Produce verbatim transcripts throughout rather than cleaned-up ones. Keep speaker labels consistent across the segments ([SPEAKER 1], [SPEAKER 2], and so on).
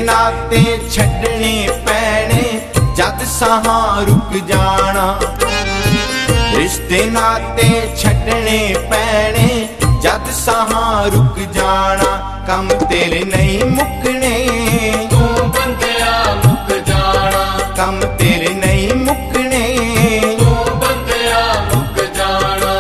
[SPEAKER 1] नाते छड्डने पैने जद साहां रुक जाना। रिश्ते नाते छड्डने पैने जद साहां रुक जाना। कम तेरे नहीं मुकने
[SPEAKER 2] तू बंदिया मुक जाना।
[SPEAKER 1] कम तेरे नहीं मुकने
[SPEAKER 2] तू बंदिया मुक जाना।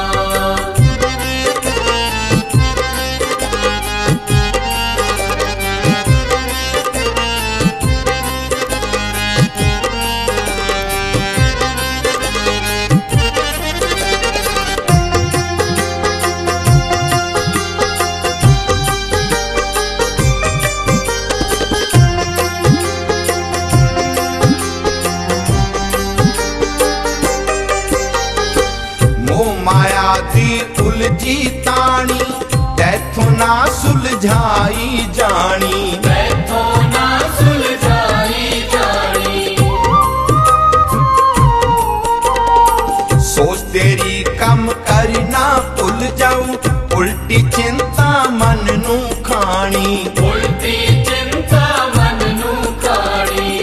[SPEAKER 1] माया दी उलझी तानी तैथों ना सुलझाई जानी।
[SPEAKER 2] तैथों ना सुलझाई जानी।
[SPEAKER 1] सोच तेरी कम करना भुल जाऊं उल्टी चिंता मन नू खानी।
[SPEAKER 2] उल्टी चिंता मन नू खानी।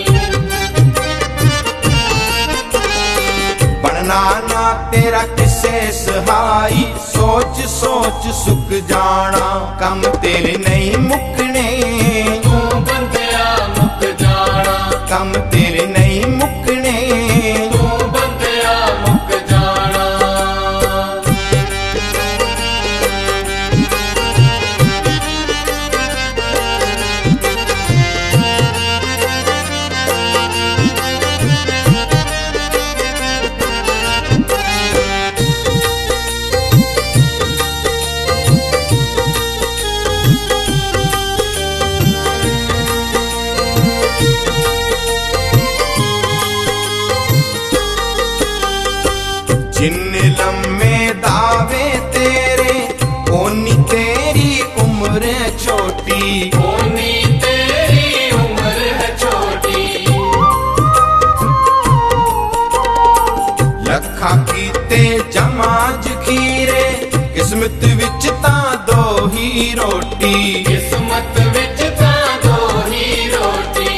[SPEAKER 1] बनना ना तेरा किसे सहाई सोच सोच सुख जाना। कम तेरे नहीं मुकने
[SPEAKER 2] तू बंदिया मुक जाना।
[SPEAKER 1] कम तेरे नहीं मुकने
[SPEAKER 2] तू बंदिया मुक जाना।
[SPEAKER 1] जिन लम्मे दावे तेरे ओनी तेरी उम्र छोटी।
[SPEAKER 2] ओनी तेरी उम्र है छोटी।
[SPEAKER 1] लखा कीते जमा जखीरे किस्मत विच तां दो ही रोटी।
[SPEAKER 2] किस्मत विच तां दो ही रोटी।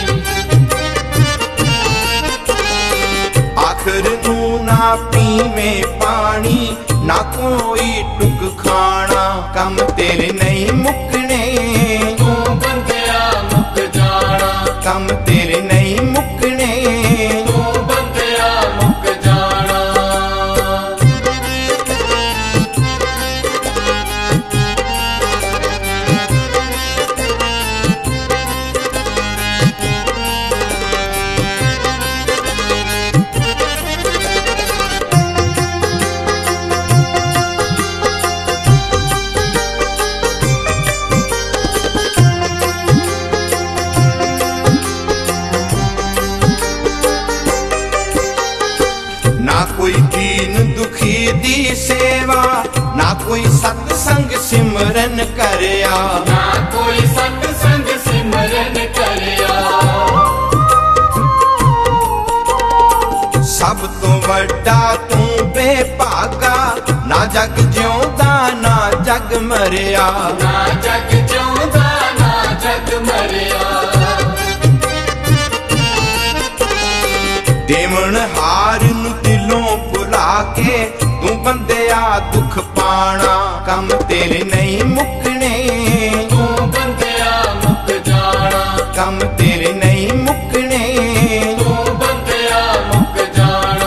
[SPEAKER 1] आखिर नू ना पीवे पानी ना कोई टुक खाना। कम तेरे नहीं मुकने
[SPEAKER 2] तू बंदिया मुक जाना।
[SPEAKER 1] कम तेरे नहीं मुकने
[SPEAKER 2] तू बंदिया मुक जाना।
[SPEAKER 1] ना कोई दीन दुखी दी सेवा ना कोई सत्संग सिमरन करया।
[SPEAKER 2] ना कोई सत्संग सिमरन करया।
[SPEAKER 1] सब तो वड्डा तू बेभागा ना जग जिउंदा ना जग मरिया।
[SPEAKER 2] ना जग जिउंदा ना जग मरिया।
[SPEAKER 1] देवण हार नू दिलों भुला के तू बंदिया दुख पाना। कम तेरे नहीं मुकने
[SPEAKER 2] तू बंदिया मुक जाना।
[SPEAKER 1] कम तेरे नहीं मुकने
[SPEAKER 2] तू बंदिया मुक जाना।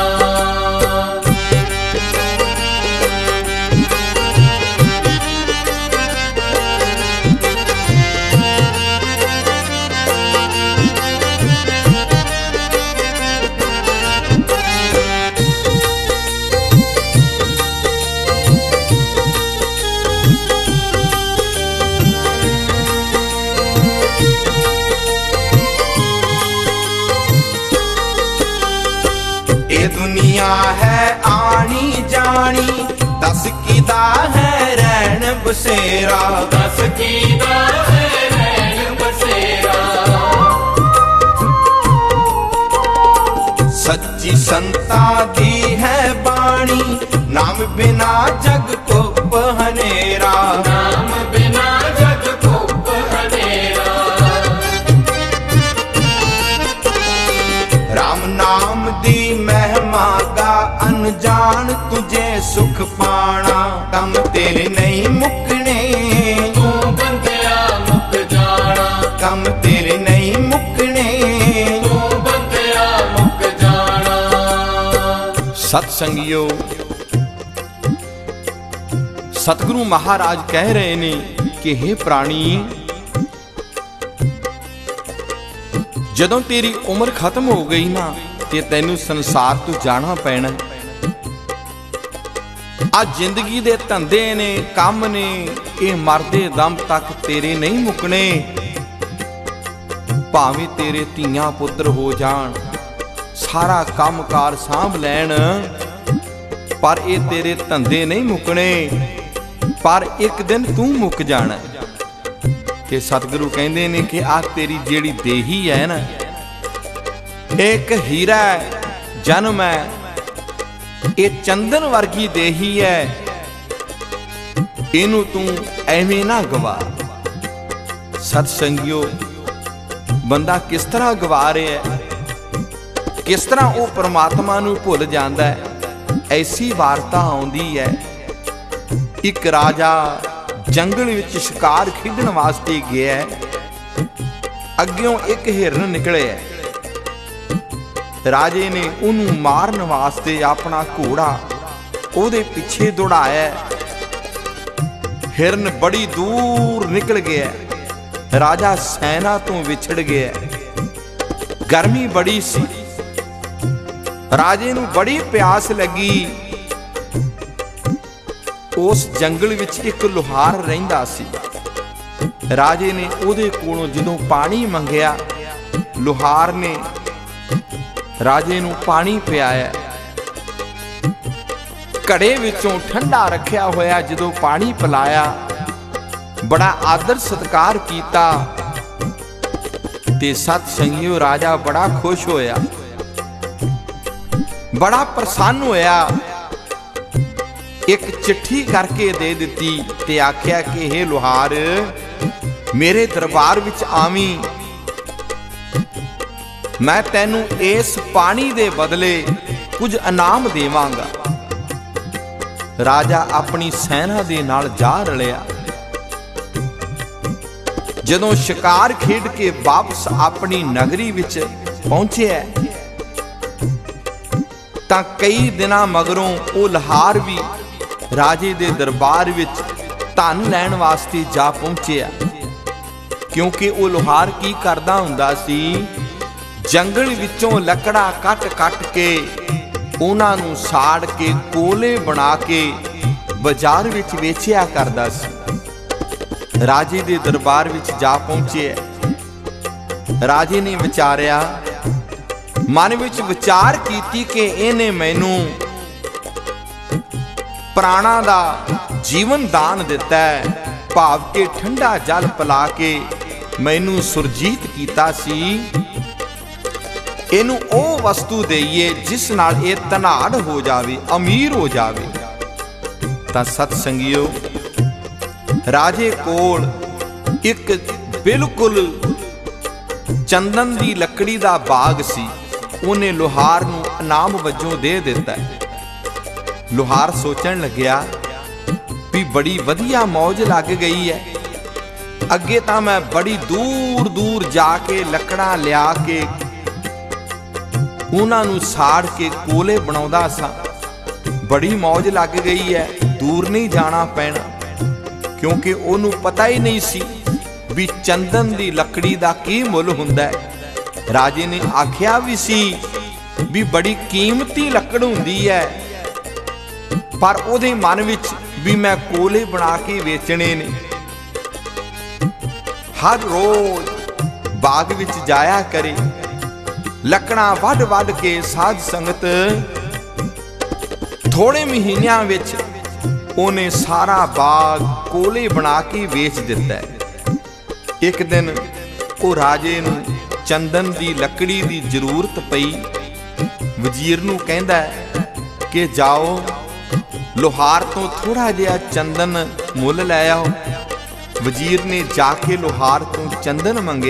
[SPEAKER 1] दुनिया है आनी जानी दस कीदा है रैन बसेरा।
[SPEAKER 2] दस कीदा है रैन बसेरा।
[SPEAKER 1] सच्ची संता दी है बाणी नाम बिना जग को हनेरा।
[SPEAKER 2] नाम बिना जग को हनेरा।
[SPEAKER 1] दुख पाना। कम तेरे नहीं मुकने,
[SPEAKER 2] तू बंदिया मुक जाना।
[SPEAKER 1] कम तेरे नहीं मुकने,
[SPEAKER 2] तू बंदिया मुक जाना।
[SPEAKER 1] सत्संगियो, सतगुरु महाराज कह रहे ने कि हे प्राणी, जदों तेरी उम्र खत्म हो गई ना ते तैनू संसार तो जाना पैना। आ जिंदगी दे धंधे ने, काम ने, ये मरदे दम तक तेरे नहीं मुकने। भावें तेरे धीआं पुत्र हो जान, सारा काम कार सांभ लैन, पर ये तेरे धंधे नहीं मुकने। पर एक दिन तू मुक जाना। कि सतगुरु कहते ने कि आ तेरी जेड़ी देही है ना, एक हीरा जन्म है, ये चंदन वर्गी देही है, इनू तू एवें ना गवा। सत्संगियो, बंदा किस तरह गवा रहा है, किस तरह वो परमात्मा नू भुल जाता है। ऐसी वार्ता आउंदी है, एक राजा जंगल विच शिकार खेडण वास्ते गया है। अग्यों एक हिरन निकले है। राजे ने उन्होंने मारन वास्ते अपना घोड़ा उहदे पिछे दौड़ाया। हिरन बड़ी दूर निकल गया। राजा सेना तो विछड़ गया। गर्मी बड़ी सी, राजे नूं बड़ी प्यास लगी। उस जंगल विच एक लोहार रहिंदा सी। राजे ने उहदे कोलों जदों पानी मंगिया, लोहार ने राजे नूं पानी पियाया। घड़े विचों ठंडा रखिया होया जदों पानी पिलाया, बड़ा आदर सत्कार कीता। ते सत्संगियो, राजा बड़ा खुश होया, बड़ा प्रसन्न होया। एक चिट्ठी करके दे दिती ते आख्या कि हे लोहार, मेरे दरबार विच आवी, मैं तैनू इस पानी दे बदले कुछ इनाम देवांगा। राजा अपनी सेना दे नाल जा रलिया। जदों शिकार खेड के वापस अपनी नगरी विच पहुंचे तां कई दिनां मगरों वो लोहार भी राजे दे दरबार विच धन लैण वास्ते जा पहुंचिया। क्योंकि वो लोहार की करदा हुंदा सी, जंगल विचों लकड़ा कट कट के उन्हां नूं साड़ के कोले बना के बाजार विच वेचिया करदा सी। राजे दे दरबार विच जा पहुंचे। राजे ने विचारिया, मन विच विचार कीती कि इहने मैनू प्राणा दा जीवन दान दिता है, भाव के ठंडा जल पिला के मैनू सुरजीत कीता सी। इनू ओ वस्तु देईए जिस नाल ये धनाड़ हो जावे, अमीर हो जावे। तां सत्संगियो, राजे कोल एक बिल्कुल चंदन दी लकड़ी दा बाग सी। उन्हें लोहार नूं इनाम वजों दे दिता है। लोहार सोचण लग्या भी बड़ी वधिया मौज लग गई है। अगे तां मैं बड़ी दूर दूर जाके लकड़ा लिया के उन्हां नूं साड़ के कोले बनाउंदा सा। बड़ी मौज लग गई है, दूर नहीं जाना पैना। क्योंकि उन्होंने पता ही नहीं सी भी चंदन दी लकड़ी दा की मुल हुंदा है। राजे ने आख्या भी सी भी बड़ी कीमती लकड़ हुंदी है, पर उहदे मन विच भी मैं कोले बना के वेचने ने। हर रोज बाग विच जाया करे, लकड़ा वड वड के साध संगत थोड़े महीनियां विच उन्हें सारा बाग कोले बना के बेच दिता है। एक दिन वो राजे नूं चंदन दी लकड़ी दी जरूरत पई। वजीर नूं कहंदा है कि जाओ लोहार तो थोड़ा जिहा चंदन मुल लै आओ। वजीर ने जाके लोहार तो चंदन मंगे।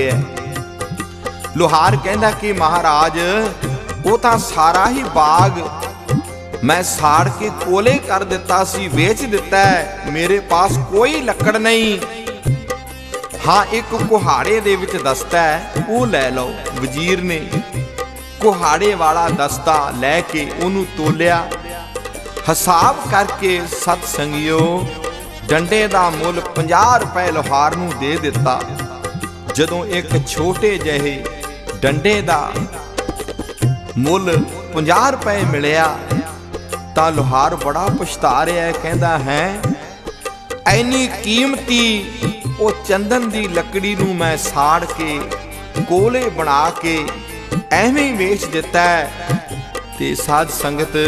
[SPEAKER 1] लोहार कहंदा कि महाराज वो तां सारा ही बाग मैं साड़ के कोले कर दिता सी, बेच दिता है, मेरे पास कोई लकड़ नहीं। हाँ एक कुहाड़े दे विच दस्ता है, वो लै लो। वजीर ने कुहाड़े वाला दस्ता लैके उन्होंने तोलिया। हिसाब करके सत संगियो डंडे दा मुल पचास रुपए लोहार नूं दे दिता। जदों एक छोटे जहे डंडे दा मुल पचास रुपए मिलिया तां लोहार बड़ा पछता रहा है, कहता है ऐनी कीमती वो चंदन दी लकड़ी नूं मैं साड़ के कोले बना के एवें वेच दिता है। ते साध संगत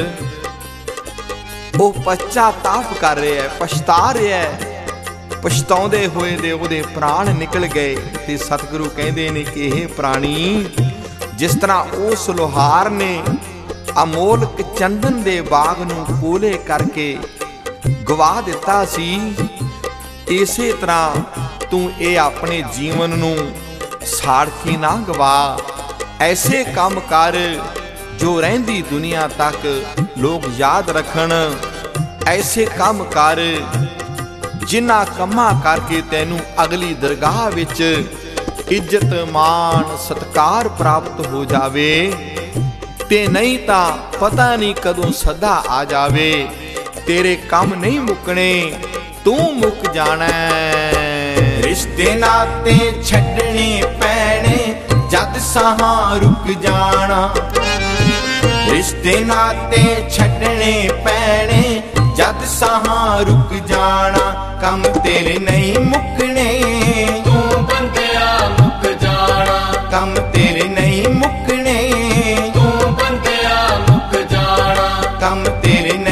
[SPEAKER 1] वो पश्चाताप कर रहा है, पछता रहा है। पछताउंदे होए दे ओहदे प्राण निकल गए। ते सतगुरु कहंदे ने कि हे प्राणी, जिस तरह उस लोहार ने अमोलक चंदन दे बाग नूं कोले करके गवा दिता सी, इसे तरह तू ये अपने जीवन नूं साड़ के ना गवा। ऐसे काम कर जो रहिंदी दुनिया तक लोग याद रखन। ऐसे काम कर जिन्हां कम्मां करके तैनूं अगली दरगाह विच इज्जत मान सत्कार प्राप्त हो जावे, ते नहीं तां पता नहीं कदों सदा आ जावे। तेरे काम नहीं मुकने, तू मुक जाना। रिश्ते नाते छड्डने पैणे जद साहां रुक जाना। रिश्ते नाते छड्डने पैणे जद साहां रुक जाना। कम तेरे नहीं मुकने,
[SPEAKER 2] तू बंदिया मुक जाना।
[SPEAKER 1] कम तेरे नहीं मुकने,
[SPEAKER 2] तू बंदिया मुक जाना।
[SPEAKER 1] कम तेरे